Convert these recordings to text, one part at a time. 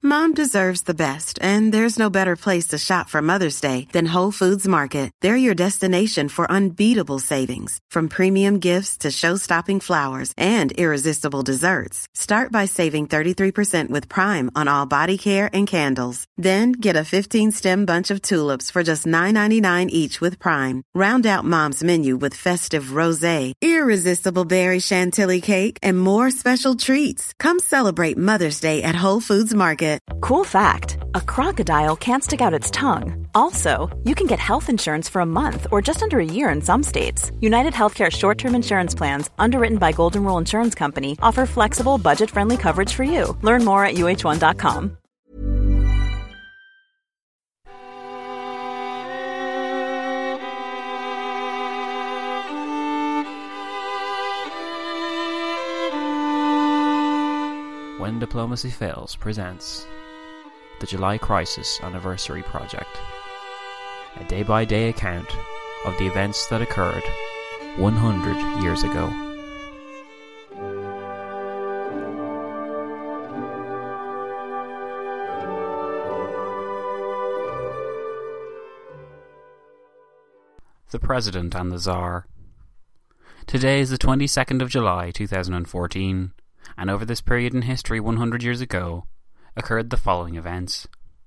Mom deserves the best, and there's no better place to shop for Mother's Day than Whole Foods Market. They're your destination for unbeatable savings, from premium gifts to show-stopping flowers and irresistible desserts. Start by saving 33% with Prime on all body care and candles. Then get a 15-stem bunch of tulips for just $9.99 each with Prime. Round out Mom's menu with festive rosé, irresistible berry chantilly cake, and more special treats. Come celebrate Mother's Day at Whole Foods Market. Cool fact, a crocodile can't stick out its tongue. Also, you can get health insurance for a month or just under a year in some states. United Healthcare short-term insurance plans, underwritten by Golden Rule Insurance Company, offer flexible, budget-friendly coverage for you. Learn more at uh1.com. When Diplomacy Fails presents the July Crisis Anniversary Project, a day-by-day account of the events that occurred 100 years ago. The President and the Tsar. Today is the 22nd of July 2014. And over this period in history 100 years ago, occurred the following events.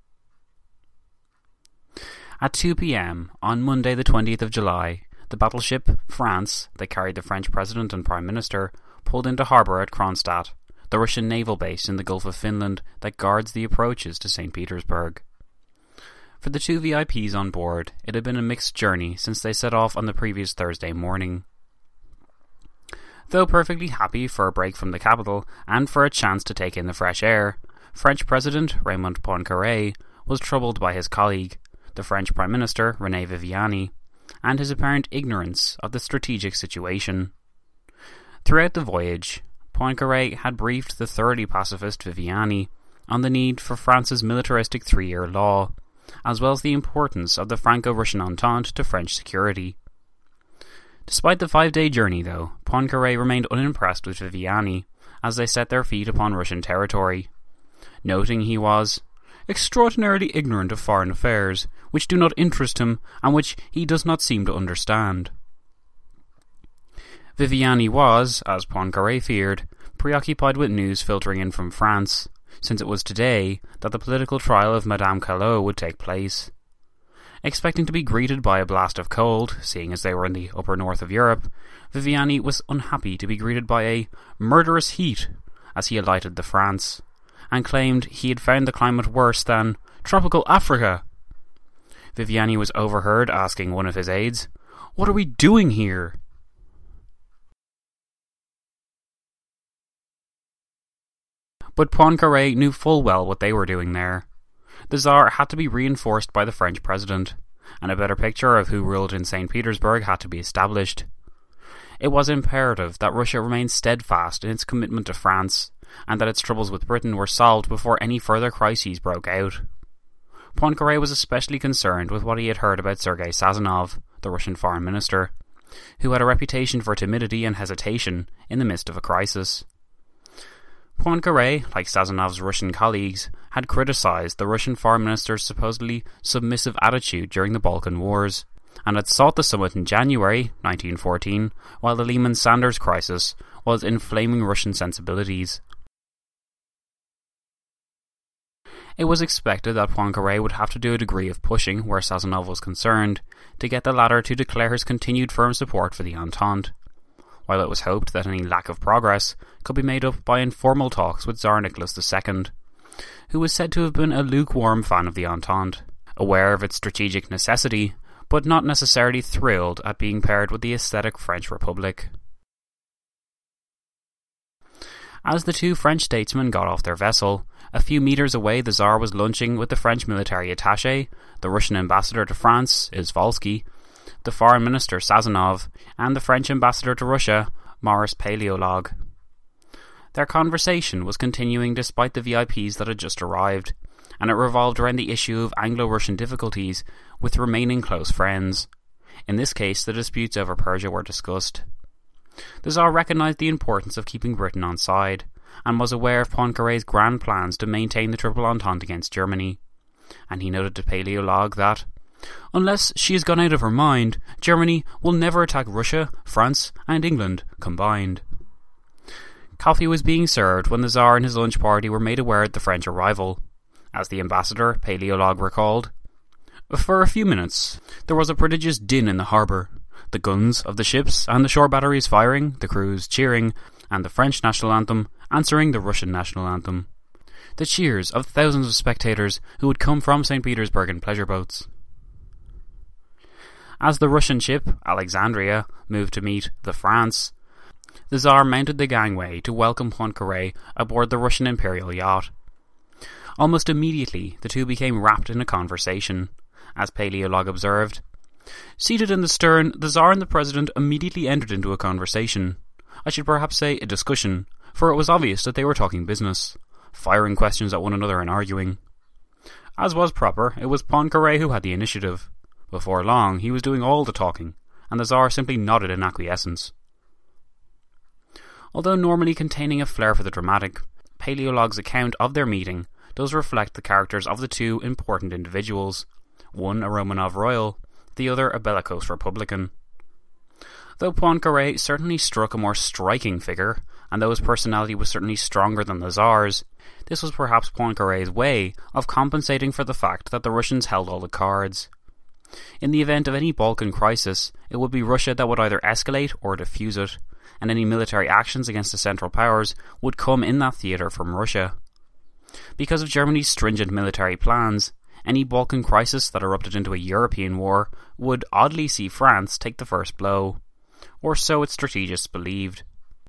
At 2 p.m. on Monday the 20th of July, the battleship France, that carried the French President and Prime Minister, pulled into harbour at Kronstadt, the Russian naval base in the Gulf of Finland that guards the approaches to St. Petersburg. For the two VIPs on board, it had been a mixed journey since they set off on the previous Thursday morning. Though perfectly happy for a break from the capital and for a chance to take in the fresh air, French President Raymond Poincaré was troubled by his colleague, the French Prime Minister René Viviani, and his apparent ignorance of the strategic situation. Throughout the voyage, Poincaré had briefed the thoroughly pacifist Viviani on the need for France's militaristic three-year law, as well as the importance of the Franco-Russian Entente to French security. Despite the 5-day journey, though, Poincaré remained unimpressed with Viviani as they set their feet upon Russian territory, noting he was extraordinarily ignorant of foreign affairs, which do not interest him and which he does not seem to understand. Viviani was, as Poincaré feared, preoccupied with news filtering in from France, since it was today that the political trial of Madame Callot would take place. Expecting to be greeted by a blast of cold, seeing as they were in the upper north of Europe, Viviani was unhappy to be greeted by a murderous heat as he alighted the France, and claimed he had found the climate worse than tropical Africa. Viviani was overheard asking one of his aides, "What are we doing here?" But Poincaré knew full well what they were doing there. The Tsar had to be reinforced by the French President, and a better picture of who ruled in St. Petersburg had to be established. It was imperative that Russia remained steadfast in its commitment to France, and that its troubles with Britain were solved before any further crises broke out. Poincaré was especially concerned with what he had heard about Sergei Sazonov, the Russian foreign minister, who had a reputation for timidity and hesitation in the midst of a crisis. Poincaré, like Sazonov's Russian colleagues, had criticised the Russian foreign minister's supposedly submissive attitude during the Balkan Wars, and had sought the summit in January 1914, while the Lehman-Sanders crisis was inflaming Russian sensibilities. It was expected that Poincaré would have to do a degree of pushing where Sazonov was concerned, to get the latter to declare his continued firm support for the Entente, while it was hoped that any lack of progress could be made up by informal talks with Tsar Nicholas II, who was said to have been a lukewarm fan of the Entente, aware of its strategic necessity, but not necessarily thrilled at being paired with the aesthetic French Republic. As the two French statesmen got off their vessel, a few metres away the Tsar was lunching with the French military attaché, the Russian ambassador to France, Izvolsky, the foreign minister Sazonov, and the French ambassador to Russia, Maurice Paleolog. Their conversation was continuing despite the VIPs that had just arrived, and it revolved around the issue of Anglo-Russian difficulties with remaining close friends. In this case, the disputes over Persia were discussed. The Tsar recognised the importance of keeping Britain on side, and was aware of Poincaré's grand plans to maintain the Triple Entente against Germany. And he noted to Paléologue that, unless she has gone out of her mind, Germany will never attack Russia, France, and England combined. Coffee was being served when the Tsar and his lunch party were made aware of the French arrival. As the ambassador, Paléologue, recalled, "For a few minutes, there was a prodigious din in the harbour. The guns of the ships and the shore batteries firing, the crews cheering, and the French national anthem answering the Russian national anthem. The cheers of thousands of spectators who had come from St. Petersburg in pleasure boats." As the Russian ship, Alexandria, moved to meet the France, the Tsar mounted the gangway to welcome Poincaré aboard the Russian imperial yacht. Almost immediately, the two became wrapped in a conversation. As Paléologue observed, "Seated in the stern, the Tsar and the President immediately entered into a conversation. I should perhaps say a discussion, for it was obvious that they were talking business, firing questions at one another and arguing. As was proper, it was Poincaré who had the initiative. Before long, he was doing all the talking, and the Tsar simply nodded in acquiescence." Although normally containing a flair for the dramatic, Paléologue's account of their meeting does reflect the characters of the two important individuals, one a Romanov royal, the other a bellicose republican. Though Poincaré certainly struck a more striking figure, and though his personality was certainly stronger than the Tsar's, this was perhaps Poincaré's way of compensating for the fact that the Russians held all the cards. In the event of any Balkan crisis, it would be Russia that would either escalate or defuse it, and any military actions against the Central Powers would come in that theatre from Russia. Because of Germany's stringent military plans, any Balkan crisis that erupted into a European war would oddly see France take the first blow, or so its strategists believed.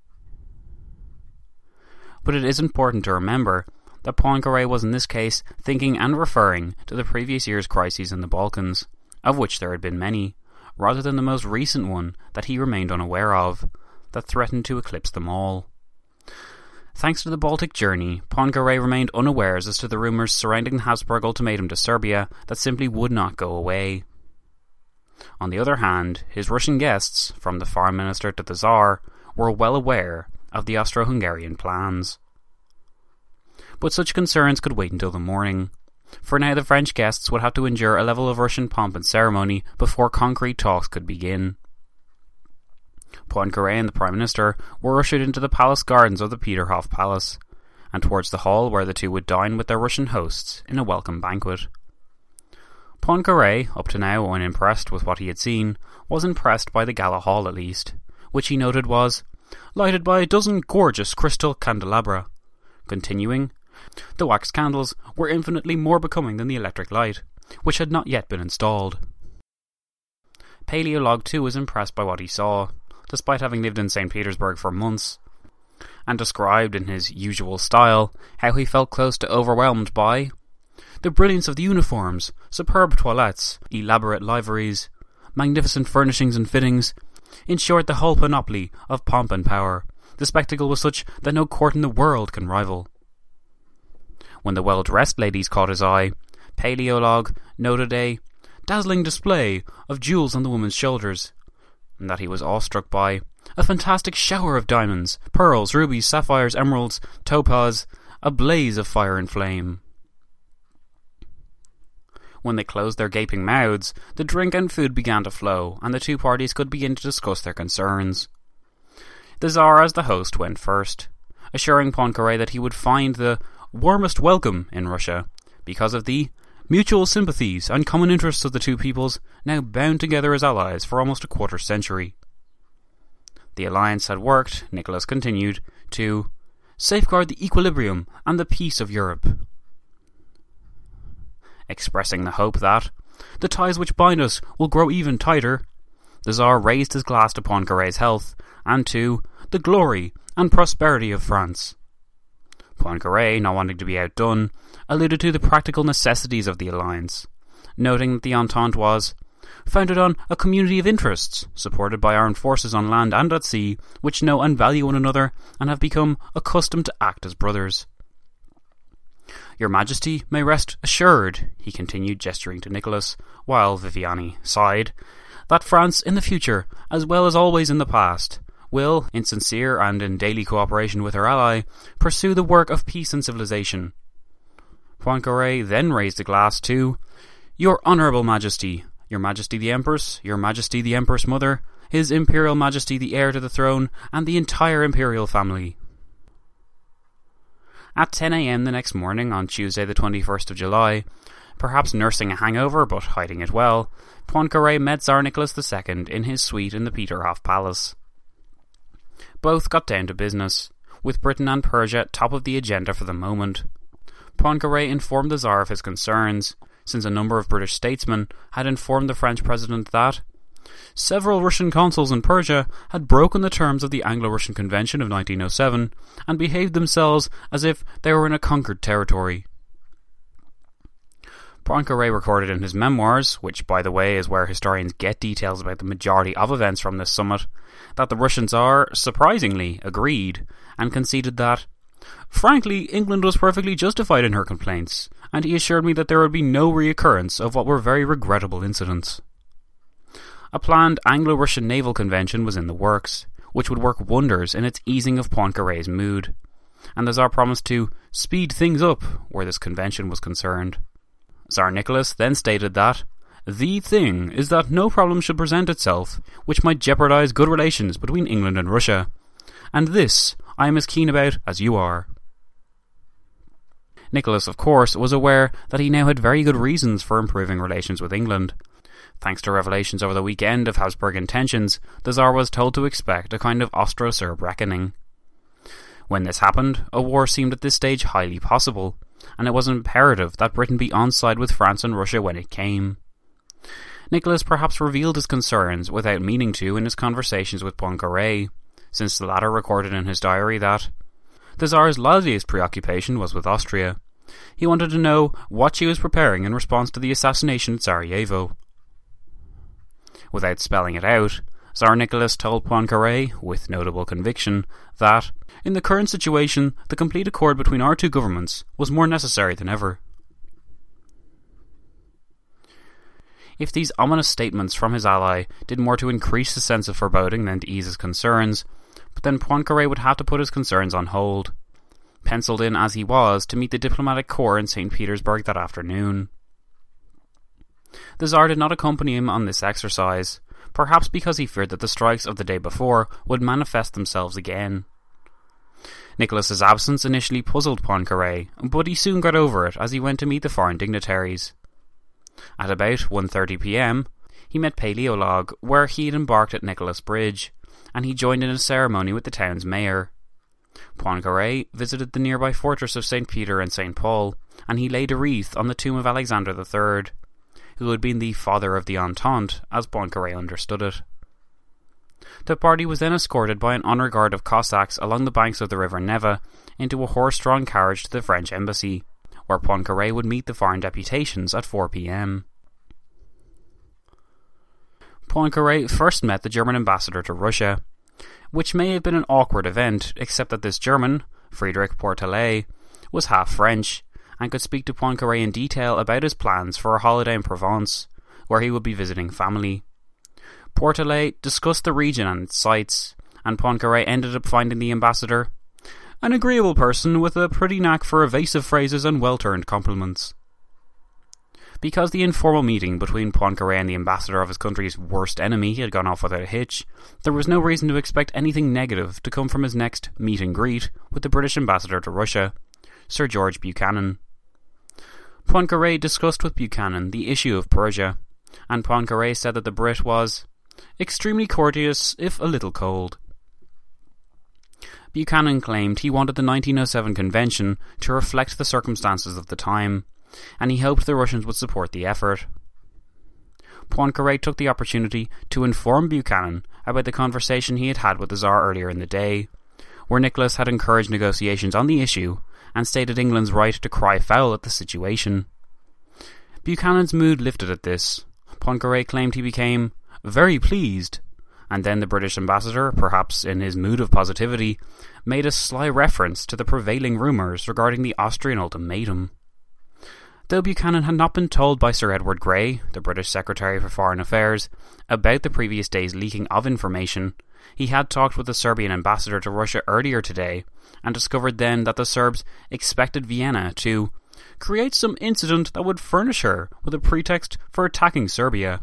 But it is important to remember that Poincaré was in this case thinking and referring to the previous year's crises in the Balkans, of which there had been many, rather than the most recent one that he remained unaware of, that threatened to eclipse them all. Thanks to the Baltic journey, Poincaré remained unawares as to the rumours surrounding the Habsburg ultimatum to Serbia that simply would not go away. On the other hand, his Russian guests, from the Foreign Minister to the Tsar, were well aware of the Austro-Hungarian plans. But such concerns could wait until the morning. For now the French guests would have to endure a level of Russian pomp and ceremony before concrete talks could begin. Poincaré and the Prime Minister were ushered into the palace gardens of the Peterhof Palace, and towards the hall where the two would dine with their Russian hosts in a welcome banquet. Poincaré, up to now unimpressed with what he had seen, was impressed by the gala hall at least, which he noted was lighted by a dozen gorgeous crystal candelabra. Continuing, the wax candles were infinitely more becoming than the electric light, which had not yet been installed. Paléologue too was impressed by what he saw, despite having lived in St. Petersburg for months, and described in his usual style how he felt close to overwhelmed by the brilliance of the uniforms, superb toilettes, elaborate liveries, magnificent furnishings and fittings, in short the whole panoply of pomp and power. The spectacle was such that no court in the world can rival. When the well-dressed ladies caught his eye, Paléologue noted a dazzling display of jewels on the women's shoulders, and that he was awestruck by a fantastic shower of diamonds, pearls, rubies, sapphires, emeralds, topaz, a blaze of fire and flame. When they closed their gaping mouths, the drink and food began to flow, and the two parties could begin to discuss their concerns. The Tsar, as the host, went first, assuring Poincaré that he would find the warmest welcome in Russia, because of the mutual sympathies and common interests of the two peoples, now bound together as allies for almost a quarter century. The alliance had worked, Nicholas continued, to safeguard the equilibrium and the peace of Europe. Expressing the hope that the ties which bind us will grow even tighter, the Tsar raised his glass to Poincaré's health and to the glory and prosperity of France. Poincaré, not wanting to be outdone, alluded to the practical necessities of the alliance, noting that the Entente was founded on a community of interests, supported by armed forces on land and at sea, which know and value one another and have become accustomed to act as brothers. Your Majesty may rest assured, he continued, gesturing to Nicholas, while Viviani sighed, that France in the future, as well as always in the past, will, in sincere and in daily cooperation with her ally, pursue the work of peace and civilization. Poincaré then raised a glass to Your Honourable Majesty, Your Majesty the Empress, Your Majesty the Empress Mother, His Imperial Majesty the Heir to the Throne, and the entire Imperial family. At 10 a.m. the next morning, on Tuesday the 21st of July, perhaps nursing a hangover but hiding it well, Poincaré met Tsar Nicholas II in his suite in the Peterhof Palace. Both got down to business, with Britain and Persia top of the agenda for the moment. Poincaré informed the Tsar of his concerns, since a number of British statesmen had informed the French president that several Russian consuls in Persia had broken the terms of the Anglo-Russian Convention of 1907 and behaved themselves as if they were in a conquered territory. Poincaré recorded in his memoirs, which by the way is where historians get details about the majority of events from this summit, that the Russian Tsar, surprisingly, agreed, and conceded that, frankly, England was perfectly justified in her complaints, and he assured me that there would be no reoccurrence of what were very regrettable incidents. A planned Anglo-Russian naval convention was in the works, which would work wonders in its easing of Poincaré's mood, and the Tsar promised to speed things up where this convention was concerned. Tsar Nicholas then stated that the thing is that no problem should present itself which might jeopardize good relations between England and Russia, and this I am as keen about as you are. Nicholas, of course, was aware that he now had very good reasons for improving relations with England. Thanks to revelations over the weekend of Habsburg intentions, the Tsar was told to expect a kind of Austro-Serb reckoning. When this happened, a war seemed at this stage highly possible, and it was imperative that Britain be on side with France and Russia when it came. Nicholas perhaps revealed his concerns without meaning to in his conversations with Poincaré, since the latter recorded in his diary that the Tsar's liveliest preoccupation was with Austria. He wanted to know what she was preparing in response to the assassination at Sarajevo. Without spelling it out, Tsar Nicholas told Poincaré, with notable conviction, that, in the current situation, the complete accord between our two governments was more necessary than ever. If these ominous statements from his ally did more to increase his sense of foreboding than to ease his concerns, but then Poincaré would have to put his concerns on hold, penciled in as he was to meet the diplomatic corps in St. Petersburg that afternoon. The Tsar did not accompany him on this exercise, perhaps because he feared that the strikes of the day before would manifest themselves again. Nicholas's absence initially puzzled Poincaré, but he soon got over it as he went to meet the foreign dignitaries. At about 1:30 p.m, he met Paleolog, where he had embarked at Nicholas Bridge, and he joined in a ceremony with the town's mayor. Poincaré visited the nearby fortress of St. Peter and St. Paul, and he laid a wreath on the tomb of Alexander III, who had been the father of the Entente, as Poincaré understood it. The party was then escorted by an honour guard of Cossacks along the banks of the river Neva into a horse-drawn carriage to the French embassy, where Poincaré would meet the foreign deputations at 4 p.m. Poincaré first met the German ambassador to Russia, which may have been an awkward event, except that this German, Frédéric Portelet, was half French, and could speak to Poincaré in detail about his plans for a holiday in Provence, where he would be visiting family. Portelet discussed the region and its sights, and Poincaré ended up finding the ambassador an agreeable person with a pretty knack for evasive phrases and well-turned compliments. Because the informal meeting between Poincaré and the ambassador of his country's worst enemy had gone off without a hitch, there was no reason to expect anything negative to come from his next meet and greet with the British ambassador to Russia, Sir George Buchanan. Poincaré discussed with Buchanan the issue of Persia, and Poincaré said that the Brit was extremely courteous, if a little cold. Buchanan claimed he wanted the 1907 convention to reflect the circumstances of the time, and he hoped the Russians would support the effort. Poincaré took the opportunity to inform Buchanan about the conversation he had had with the Tsar earlier in the day, where Nicholas had encouraged negotiations on the issue and stated England's right to cry foul at the situation. Buchanan's mood lifted at this. Poincaré claimed he became very pleased, and then the British ambassador, perhaps in his mood of positivity, made a sly reference to the prevailing rumours regarding the Austrian ultimatum. Though Buchanan had not been told by Sir Edward Grey, the British Secretary for Foreign Affairs, about the previous day's leaking of information, He had talked with the Serbian ambassador to Russia earlier today and discovered then that the Serbs expected Vienna to create some incident that would furnish her with a pretext for attacking Serbia.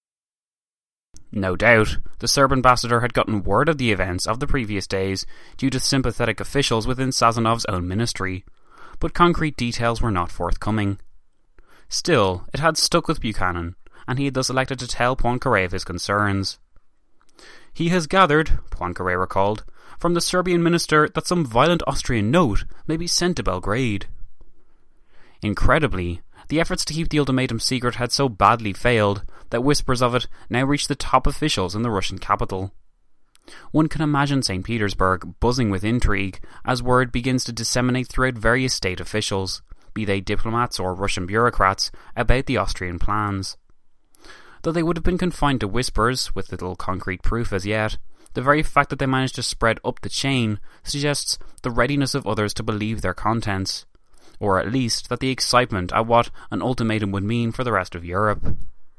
No doubt, the Serb ambassador had gotten word of the events of the previous days due to sympathetic officials within Sazanov's own ministry, but concrete details were not forthcoming. Still, it had stuck with Buchanan, and he had thus elected to tell Poincaré of his concerns. He has gathered, Poincaré recalled, from the Serbian minister that some violent Austrian note may be sent to Belgrade. Incredibly, the efforts to keep the ultimatum secret had so badly failed that whispers of it now reach the top officials in the Russian capital. One can imagine St. Petersburg buzzing with intrigue as word begins to disseminate throughout various state officials, be they diplomats or Russian bureaucrats, about the Austrian plans. Though they would have been confined to whispers, with little concrete proof as yet, the very fact that they managed to spread up the chain suggests the readiness of others to believe their contents, or at least that the excitement at what an ultimatum would mean for the rest of Europe.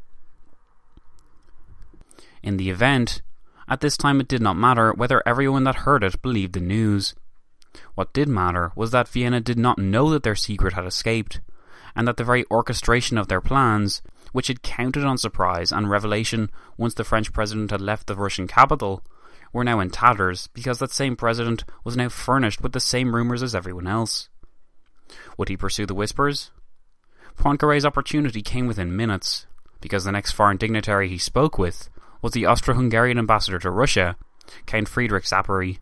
In the event, at this time it did not matter whether everyone that heard it believed the news. What did matter was that Vienna did not know that their secret had escaped, and that the very orchestration of their plans, which had counted on surprise and revelation once the French president had left the Russian capital, were now in tatters because that same president was now furnished with the same rumours as everyone else. Would he pursue the whispers? Poincaré's opportunity came within minutes, because the next foreign dignitary he spoke with was the Austro-Hungarian ambassador to Russia, Count Friedrich Zápory.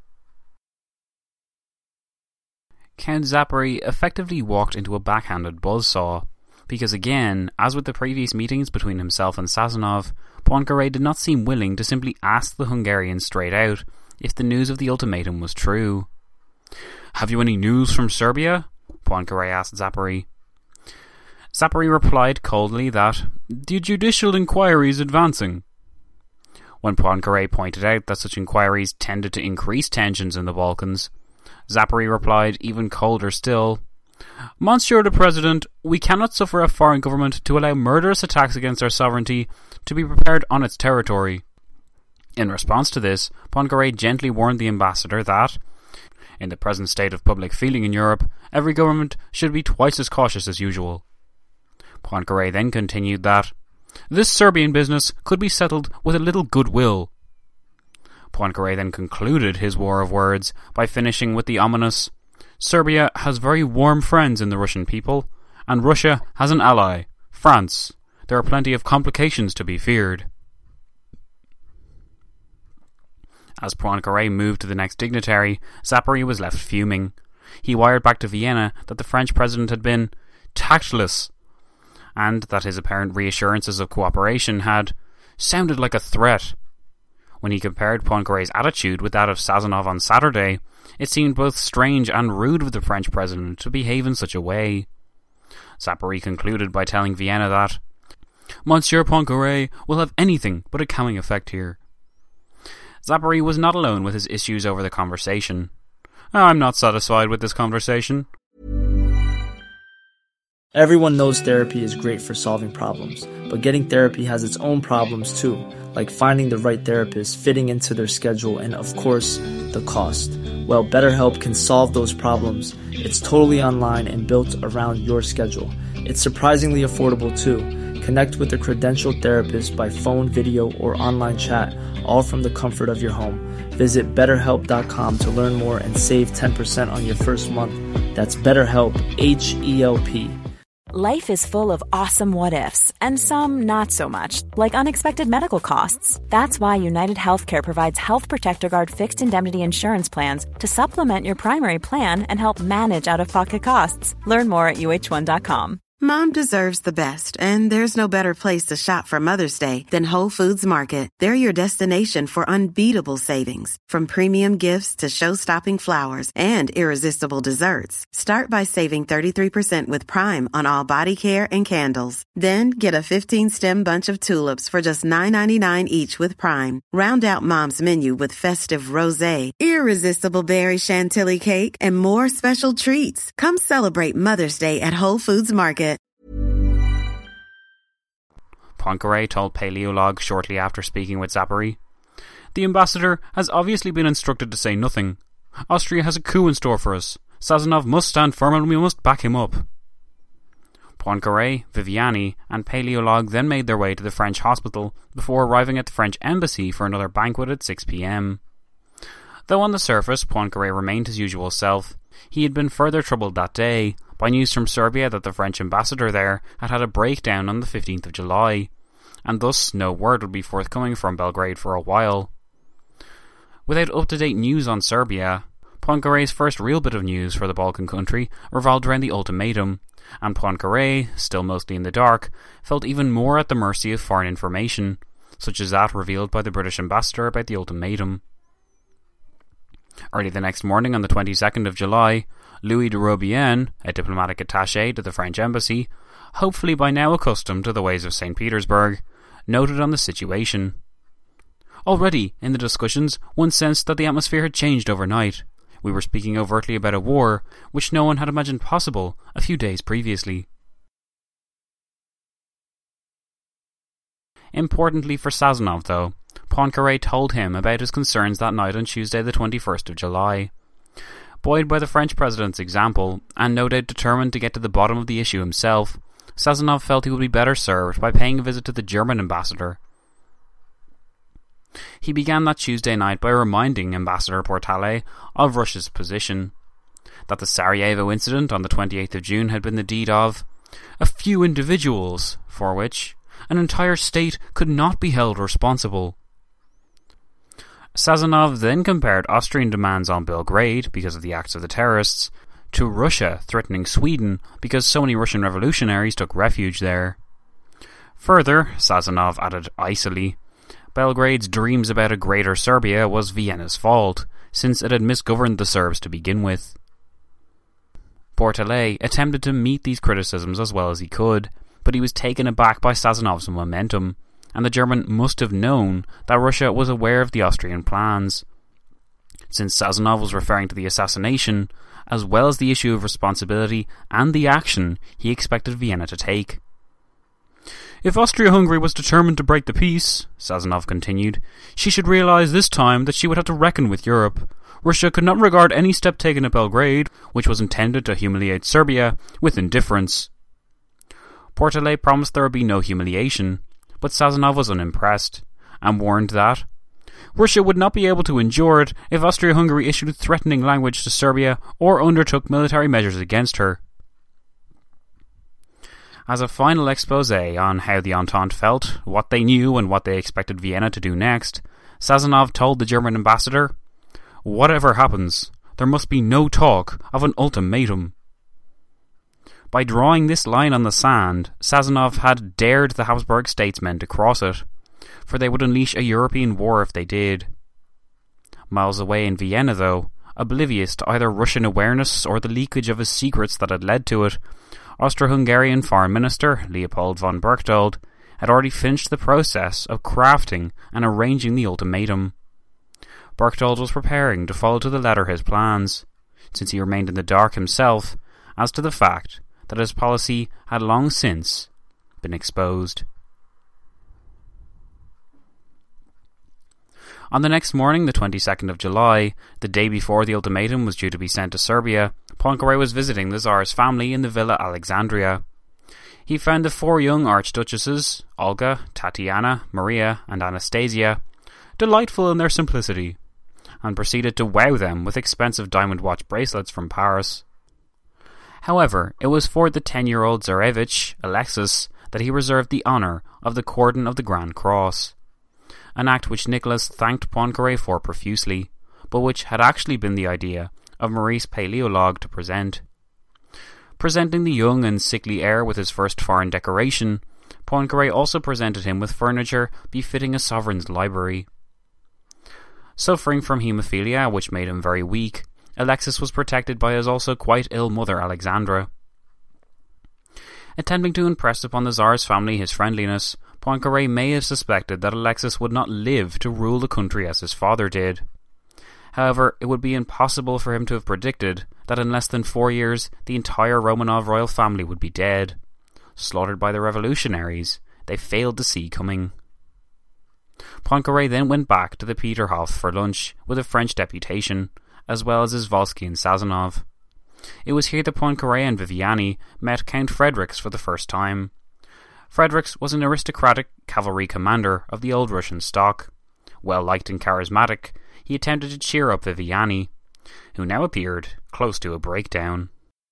Count Zápory effectively walked into a backhanded buzzsaw, because again, as with the previous meetings between himself and Sazonov, Poincaré did not seem willing to simply ask the Hungarians straight out if the news of the ultimatum was true. "Have you any news from Serbia?" Poincaré asked Zápory. Zápory replied coldly that the judicial inquiry is advancing. When Poincaré pointed out that such inquiries tended to increase tensions in the Balkans, Zápory replied even colder still, "Monsieur the President, we cannot suffer a foreign government to allow murderous attacks against our sovereignty to be prepared on its territory." In response to this, Poincaré gently warned the ambassador that, in the present state of public feeling in Europe, every government should be twice as cautious as usual. Poincaré then continued that this Serbian business could be settled with a little goodwill. Poincaré then concluded his war of words by finishing with the ominous, "Serbia has very warm friends in the Russian people, and Russia has an ally, France. There are plenty of complications to be feared." As Poincaré moved to the next dignitary, Zápory was left fuming. He wired back to Vienna that the French president had been tactless, and that his apparent reassurances of cooperation had sounded like a threat. When he compared Poincaré's attitude with that of Sazonov on Saturday, it seemed both strange and rude of the French president to behave in such a way. Zápory concluded by telling Vienna that Monsieur Poincaré will have anything but a calming effect here. Zápory was not alone with his issues over the conversation. "I'm not satisfied with this conversation." Everyone knows therapy is great for solving problems, but getting therapy has its own problems too, like finding the right therapist, fitting into their schedule, and of course, the cost. Well, BetterHelp can solve those problems. It's totally online and built around your schedule. It's surprisingly affordable too. Connect with a credentialed therapist by phone, video, or online chat, all from the comfort of your home. Visit BetterHelp.com to learn more and save 10% on your first month. That's BetterHelp, H-E-L-P. Life is full of awesome what-ifs, and some not so much, like unexpected medical costs. That's why United Healthcare provides Health Protector Guard fixed indemnity insurance plans to supplement your primary plan and help manage out-of-pocket costs. Learn more at UH1.com. Mom deserves the best, and there's no better place to shop for Mother's Day than Whole Foods Market. They're your destination for unbeatable savings, from premium gifts to show-stopping flowers and irresistible desserts. Start by saving 33% with Prime on all body care and candles. Then get a 15-stem bunch of tulips for just $9.99 each with Prime. Round out Mom's menu with festive rosé, irresistible berry chantilly cake, and more special treats. Come celebrate Mother's Day at Whole Foods Market. Poincaré told Paleolog shortly after speaking with Zápory. The ambassador has obviously been instructed to say nothing. Austria has a coup in store for us. Sazonov must stand firm and we must back him up. Poincaré, Viviani and Paleolog then made their way to the French hospital before arriving at the French embassy for another banquet at 6 p.m. Though on the surface Poincaré remained his usual self, he had been further troubled that day by news from Serbia that the French ambassador there had had a breakdown on the 15th of July, and thus no word would be forthcoming from Belgrade for a while. Without up-to-date news on Serbia, Poincaré's first real bit of news for the Balkan country revolved around the ultimatum, and Poincaré, still mostly in the dark, felt even more at the mercy of foreign information, such as that revealed by the British ambassador about the ultimatum. Early the next morning on the 22nd of July, Louis de Robien, a diplomatic attaché to the French embassy, hopefully by now accustomed to the ways of St. Petersburg, noted on the situation. Already, in the discussions, one sensed that the atmosphere had changed overnight. We were speaking overtly about a war, which no one had imagined possible a few days previously. Importantly for Sazonov, though, Poincaré told him about his concerns that night on Tuesday the 21st of July. Buoyed by the French president's example, and no doubt determined to get to the bottom of the issue himself, Sazonov felt he would be better served by paying a visit to the German ambassador. He began that Tuesday night by reminding Ambassador Portale of Russia's position, that the Sarajevo incident on the 28th of June had been the deed of a few individuals, for which an entire state could not be held responsible. Sazonov then compared Austrian demands on Belgrade, because of the acts of the terrorists, to Russia threatening Sweden because so many Russian revolutionaries took refuge there. Further, Sazonov added icily, Belgrade's dreams about a greater Serbia was Vienna's fault, since it had misgoverned the Serbs to begin with. Portale attempted to meet these criticisms as well as he could, but he was taken aback by Sazonov's momentum, and the German must have known that Russia was aware of the Austrian plans. Since Sazonov was referring to the assassination, as well as the issue of responsibility and the action he expected Vienna to take. If Austria-Hungary was determined to break the peace, Sazonov continued, she should realise this time that she would have to reckon with Europe. Russia could not regard any step taken at Belgrade, which was intended to humiliate Serbia, with indifference. Portale promised there would be no humiliation, but Sazonov was unimpressed, and warned that Russia would not be able to endure it if Austria-Hungary issued threatening language to Serbia or undertook military measures against her. As a final exposé on how the Entente felt, what they knew and what they expected Vienna to do next, Sazonov told the German ambassador, "Whatever happens, there must be no talk of an ultimatum." By drawing this line on the sand, Sazonov had dared the Habsburg statesmen to cross it, for they would unleash a European war if they did. Miles away in Vienna, though, oblivious to either Russian awareness or the leakage of his secrets that had led to it, Austro-Hungarian Foreign Minister Leopold von Berchtold had already finished the process of crafting and arranging the ultimatum. Berchtold was preparing to follow to the letter his plans, since he remained in the dark himself as to the fact that his policy had long since been exposed. On the next morning, the 22nd of July, the day before the ultimatum was due to be sent to Serbia, Poincaré was visiting the Tsar's family in the Villa Alexandria. He found the four young archduchesses, Olga, Tatiana, Maria and Anastasia, delightful in their simplicity, and proceeded to wow them with expensive diamond watch bracelets from Paris. However, it was for the 10-year-old Tsarevich, Alexis, that he reserved the honour of the Cordon of the Grand Cross, an act which Nicholas thanked Poincaré for profusely, but which had actually been the idea of Maurice Paleolog to present. Presenting the young and sickly heir with his first foreign decoration, Poincaré also presented him with furniture befitting a sovereign's library. Suffering from haemophilia, which made him very weak, Alexis was protected by his also quite ill mother Alexandra. Attempting to impress upon the Tsar's family his friendliness, Poincaré may have suspected that Alexis would not live to rule the country as his father did. However, it would be impossible for him to have predicted that in less than 4 years the entire Romanov royal family would be dead, slaughtered by the revolutionaries they failed to see coming. Poincaré then went back to the Peterhof for lunch with a French deputation, as well as Izvolsky and Sazonov. It was here that Poincaré and Viviani met Count Fredericks for the first time. Fredericks was an aristocratic cavalry commander of the old Russian stock. Well liked and charismatic, he attempted to cheer up Viviani, who now appeared close to a breakdown.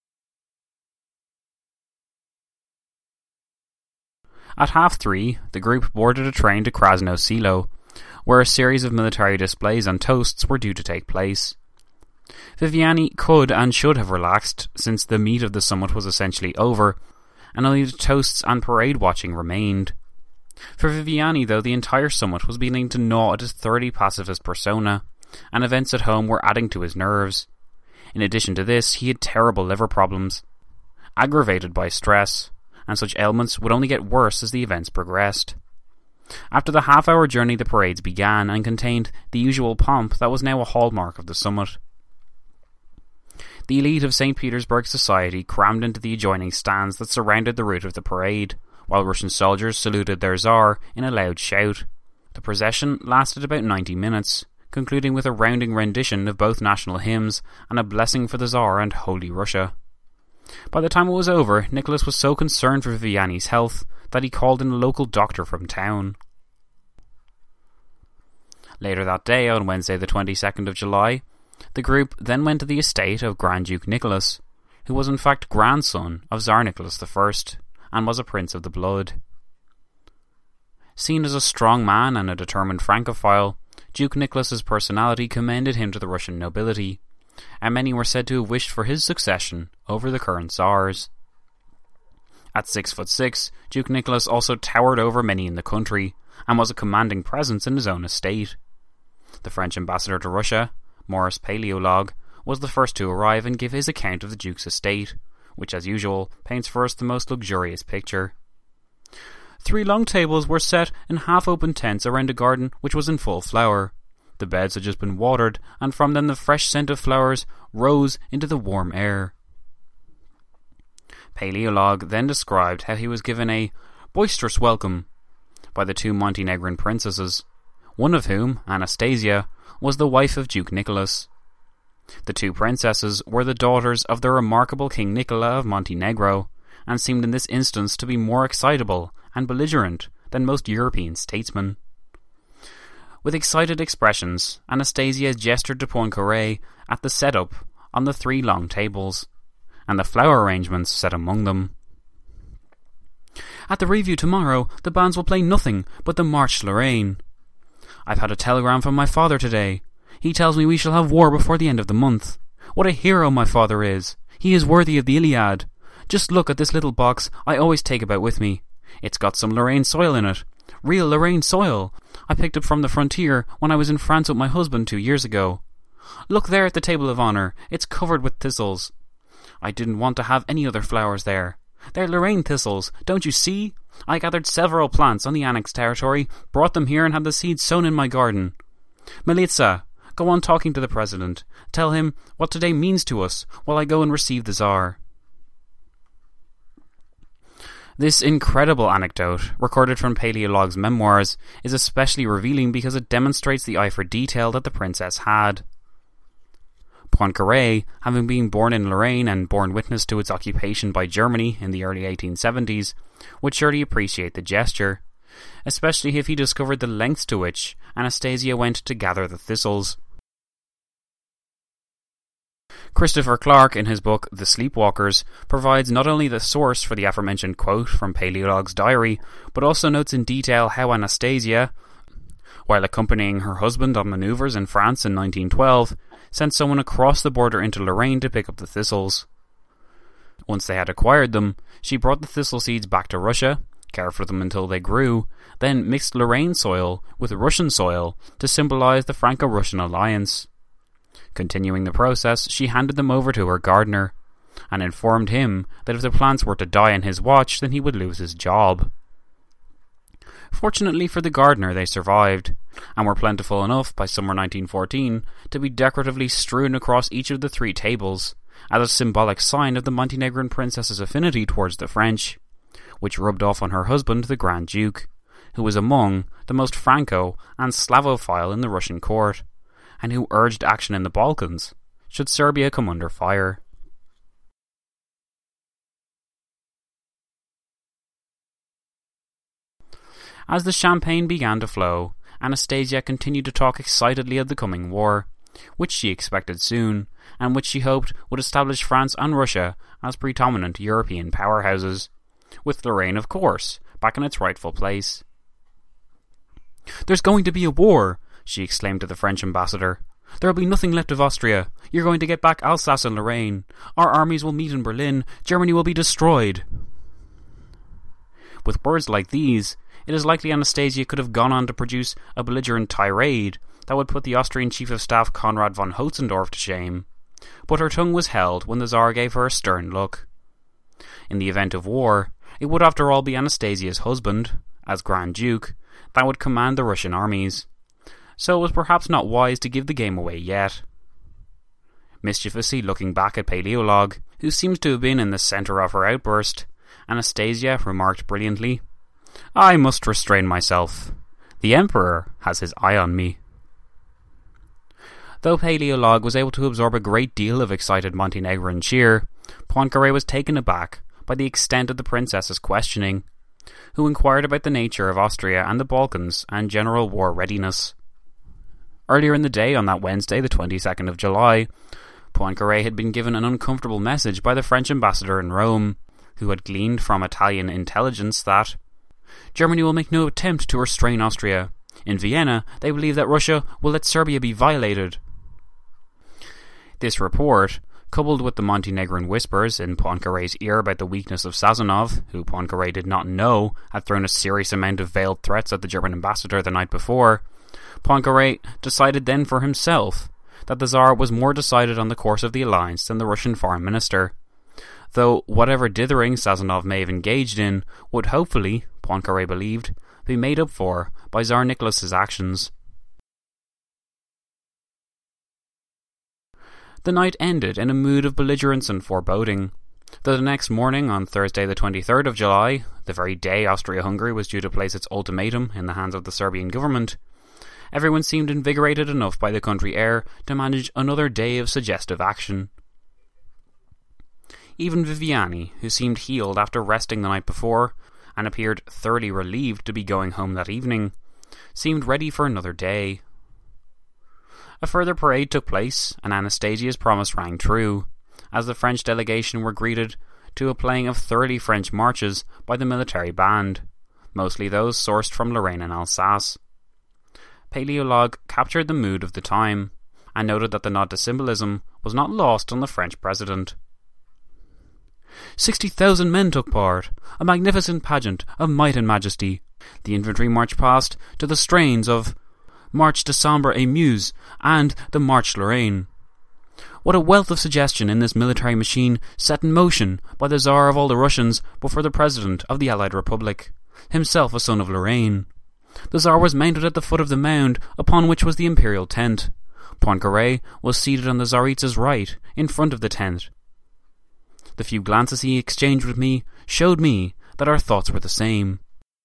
At 3:30, the group boarded a train to Krasno Selo, where a series of military displays and toasts were due to take place. Viviani could and should have relaxed, since the meat of the summit was essentially over, and only the toasts and parade watching remained. For Viviani, though, the entire summit was beginning to gnaw at his 30 pacifist persona, and events at home were adding to his nerves. In addition to this, he had terrible liver problems, aggravated by stress, and such ailments would only get worse as the events progressed. After the half-hour journey, the parades began and contained the usual pomp that was now a hallmark of the summit. The elite of St. Petersburg society crammed into the adjoining stands that surrounded the route of the parade, while Russian soldiers saluted their Tsar in a loud shout. The procession lasted about 90 minutes, concluding with a rounding rendition of both national hymns and a blessing for the Tsar and Holy Russia. By the time it was over, Nicholas was so concerned for Viviani's health that he called in a local doctor from town. Later that day, on Wednesday the 22nd of July, the group then went to the estate of Grand Duke Nicholas, who was in fact grandson of Tsar Nicholas I, and was a prince of the blood. Seen as a strong man and a determined Francophile, Duke Nicholas's personality commended him to the Russian nobility, and many were said to have wished for his succession over the current Tsars. At 6'6", Duke Nicholas also towered over many in the country, and was a commanding presence in his own estate. The French ambassador to Russia, Maurice Paleologue, was the first to arrive and give his account of the Duke's estate, which as usual paints for us the most luxurious picture. 3 long tables were set in half-open tents around a garden which was in full flower. The beds had just been watered, and from them the fresh scent of flowers rose into the warm air. Paleologue then described how he was given a boisterous welcome by the 2 Montenegrin princesses, one of whom, Anastasia, was the wife of Duke Nicholas. The 2 princesses were the daughters of the remarkable King Nicola of Montenegro, and seemed in this instance to be more excitable and belligerent than most European statesmen. With excited expressions, Anastasia gestured to Poincaré at the setup on the 3 long tables, and the flower arrangements set among them. At the review tomorrow, the bands will play nothing but the Marche Lorraine. I've had a telegram from my father today. He tells me we shall have war before the end of the month. What a hero my father is. He is worthy of the Iliad. Just look at this little box I always take about with me. It's got some Lorraine soil in it. Real Lorraine soil. I picked it from the frontier when I was in France with my husband 2 years ago. Look there at the table of honour. It's covered with thistles. I didn't want to have any other flowers there. They're Lorraine thistles, don't you see? I gathered several plants on the annexed territory, brought them here and had the seeds sown in my garden. Militsa, go on talking to the President. Tell him what today means to us while I go and receive the Tsar. This incredible anecdote, recorded from Paleologue's memoirs, is especially revealing because it demonstrates the eye for detail that the princess had. Poincaré, having been born in Lorraine and borne witness to its occupation by Germany in the early 1870s, would surely appreciate the gesture, especially if he discovered the lengths to which Anastasia went to gather the thistles. Christopher Clark, in his book The Sleepwalkers, provides not only the source for the aforementioned quote from Paleologue's diary, but also notes in detail how Anastasia, while accompanying her husband on manoeuvres in France in 1912, sent someone across the border into Lorraine to pick up the thistles. Once they had acquired them, she brought the thistle seeds back to Russia, cared for them until they grew, then mixed Lorraine soil with Russian soil to symbolize the Franco-Russian alliance. Continuing the process, she handed them over to her gardener, and informed him that if the plants were to die in his watch, then he would lose his job. Fortunately for the gardener, they survived, and were plentiful enough by summer 1914 to be decoratively strewn across each of the 3 tables, as a symbolic sign of the Montenegrin princess's affinity towards the French, which rubbed off on her husband, the Grand Duke, who was among the most Franco and Slavophile in the Russian court, and who urged action in the Balkans should Serbia come under fire. As the champagne began to flow, Anastasia continued to talk excitedly of the coming war, which she expected soon, and which she hoped would establish France and Russia as predominant European powerhouses, with Lorraine, of course, back in its rightful place. "There's going to be a war," she exclaimed to the French ambassador. "There will be nothing left of Austria. You're going to get back Alsace and Lorraine. Our armies will meet in Berlin. Germany will be destroyed." With words like these, it is likely Anastasia could have gone on to produce a belligerent tirade that would put the Austrian Chief of Staff Konrad von Hotzendorf to shame. But her tongue was held when the Tsar gave her a stern look. In the event of war, it would after all be Anastasia's husband, as Grand Duke, that would command the Russian armies. So it was perhaps not wise to give the game away yet. Mischievously looking back at Paleolog, who seems to have been in the centre of her outburst, Anastasia remarked brilliantly, "I must restrain myself. The Emperor has his eye on me." Though Paleolog was able to absorb a great deal of excited Montenegrin cheer, Poincaré was taken aback by the extent of the princess's questioning, who inquired about the nature of Austria and the Balkans and general war readiness. Earlier in the day, on that Wednesday, the 22nd of July, Poincaré had been given an uncomfortable message by the French ambassador in Rome, who had gleaned from Italian intelligence that Germany will make no attempt to restrain Austria. In Vienna, they believe that Russia will let Serbia be violated. This report, coupled with the Montenegrin whispers in Poincaré's ear about the weakness of Sazonov, who Poincaré did not know had thrown a serious amount of veiled threats at the German ambassador the night before, Poincaré decided then for himself that the Tsar was more decided on the course of the alliance than the Russian foreign minister, though whatever dithering Sazonov may have engaged in would hopefully, Poincaré believed, be made up for by Tsar Nicholas's actions. The night ended in a mood of belligerence and foreboding, though the next morning, on Thursday the 23rd of July, the very day Austria-Hungary was due to place its ultimatum in the hands of the Serbian government, everyone seemed invigorated enough by the country air to manage another day of suggestive action. Even Viviani, who seemed healed after resting the night before, and appeared thoroughly relieved to be going home that evening, seemed ready for another day. A further parade took place, and Anastasia's promise rang true, as the French delegation were greeted to a playing of thoroughly French marches by the military band, mostly those sourced from Lorraine and Alsace. Paleolog captured the mood of the time, and noted that the nod to symbolism was not lost on the French president. 60,000 men took part, a magnificent pageant of might and majesty. The infantry marched past to the strains of March Décembre et Meuse and the March Lorraine. What a wealth of suggestion in this military machine set in motion by the Tsar of all the Russians before the President of the Allied Republic, himself a son of Lorraine. The Tsar was mounted at the foot of the mound upon which was the imperial tent. Poincaré was seated on the Tsaritsa's right, in front of the tent. The few glances he exchanged with me showed me that our thoughts were the same.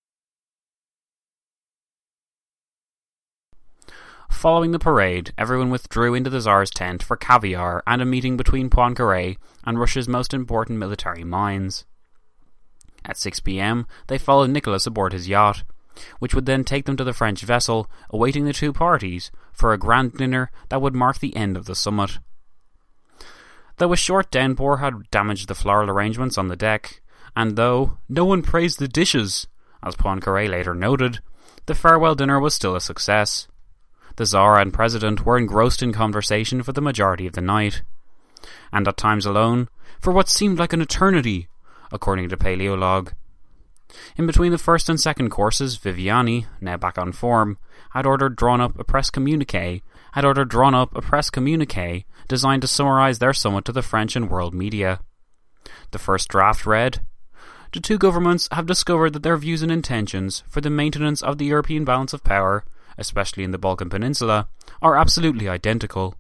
Following the parade, everyone withdrew into the Tsar's tent for caviar and a meeting between Poincaré and Russia's most important military minds. At 6 p.m, they followed Nicholas aboard his yacht, which would then take them to the French vessel awaiting the two parties for a grand dinner that would mark the end of the summit. Though a short downpour had damaged the floral arrangements on the deck, and though no one praised the dishes, as Poincaré later noted, the farewell dinner was still a success. The Tsar and President were engrossed in conversation for the majority of the night, and at times alone, for what seemed like an eternity, according to Paleolog. In between the first and second courses, Viviani, now back on form, had drawn up a press communique designed to summarise their summit to the French and world media. The first draft read, "The two governments have discovered that their views and intentions for the maintenance of the European balance of power, especially in the Balkan Peninsula, are absolutely identical."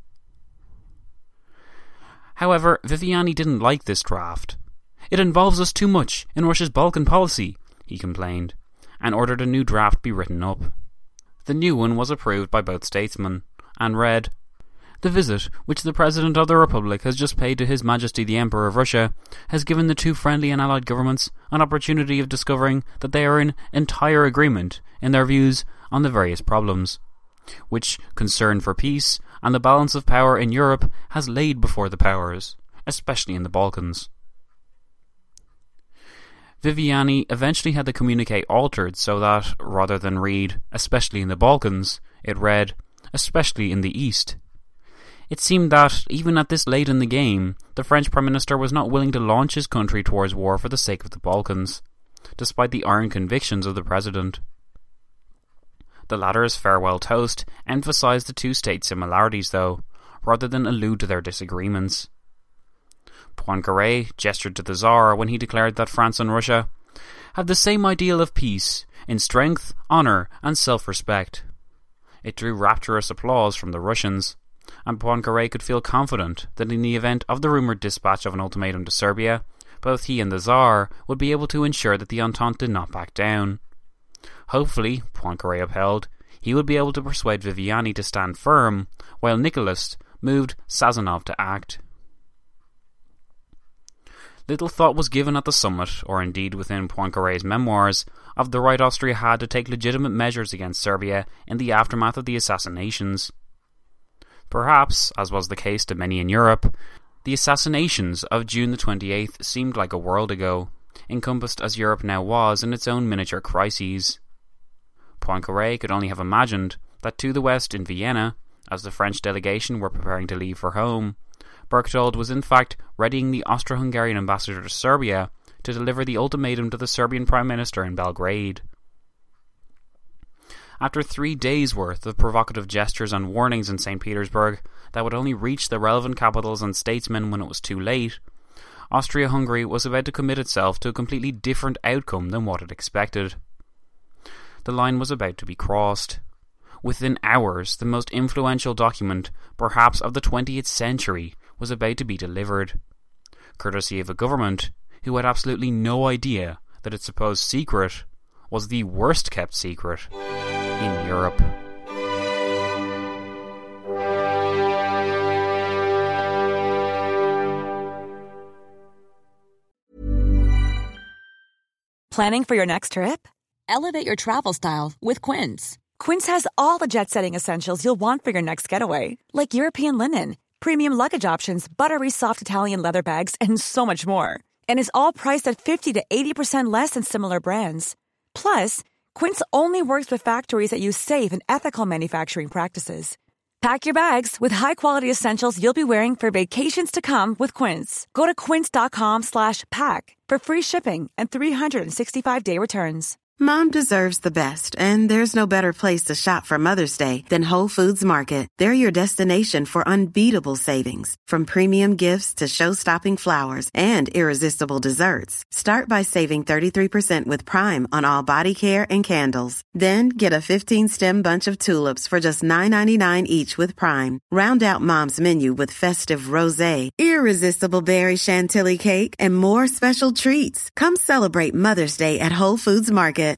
However, Viviani didn't like this draft. "It involves us too much in Russia's Balkan policy," he complained, and ordered a new draft be written up. The new one was approved by both statesmen, and read, "The visit which the President of the Republic has just paid to His Majesty the Emperor of Russia has given the two friendly and allied governments an opportunity of discovering that they are in entire agreement in their views on the various problems, which concern for peace and the balance of power in Europe has laid before the powers, especially in the Balkans." Viviani eventually had the communique altered so that, rather than read, "especially in the Balkans," it read, "especially in the East." It seemed that, even at this late in the game, the French Prime Minister was not willing to launch his country towards war for the sake of the Balkans, despite the iron convictions of the President. The latter's farewell toast emphasized the two-state similarities, though, rather than allude to their disagreements. Poincaré gestured to the Tsar when he declared that France and Russia have the same ideal of peace in strength, honour and self-respect. It drew rapturous applause from the Russians, and Poincaré could feel confident that in the event of the rumoured dispatch of an ultimatum to Serbia, both he and the Tsar would be able to ensure that the Entente did not back down. Hopefully, Poincaré upheld, he would be able to persuade Viviani to stand firm, while Nicholas moved Sazonov to act. Little thought was given at the summit, or indeed within Poincaré's memoirs, of the right Austria had to take legitimate measures against Serbia in the aftermath of the assassinations. Perhaps, as was the case to many in Europe, the assassinations of June the 28th seemed like a world ago, encompassed as Europe now was in its own miniature crises. Poincaré could only have imagined that to the west in Vienna, as the French delegation were preparing to leave for home, Berchtold was in fact readying the Austro-Hungarian ambassador to Serbia to deliver the ultimatum to the Serbian Prime Minister in Belgrade. After 3 days' worth of provocative gestures and warnings in St. Petersburg that would only reach the relevant capitals and statesmen when it was too late, Austria-Hungary was about to commit itself to a completely different outcome than what it expected. The line was about to be crossed. Within hours, the most influential document, perhaps of the 20th century, was about to be delivered, courtesy of a government who had absolutely no idea that its supposed secret was the worst kept secret in Europe. Planning for your next trip? Elevate your travel style with Quince. Quince has all the jet-setting essentials you'll want for your next getaway, like European linen, premium luggage options, buttery soft Italian leather bags, and so much more. And is all priced at 50 to 80% less than similar brands. Plus, Quince only works with factories that use safe and ethical manufacturing practices. Pack your bags with high-quality essentials you'll be wearing for vacations to come with Quince. Go to quince.com/pack for free shipping and 365-day returns. Mom deserves the best, and there's no better place to shop for Mother's Day than Whole Foods Market. They're your destination for unbeatable savings, from premium gifts to show-stopping flowers and irresistible desserts. Start by saving 33% with Prime on all body care and candles. Then get a 15-stem bunch of tulips for just $9.99 each with Prime. Round out Mom's menu with festive rosé, irresistible berry chantilly cake, and more special treats. Come celebrate Mother's Day at Whole Foods Market.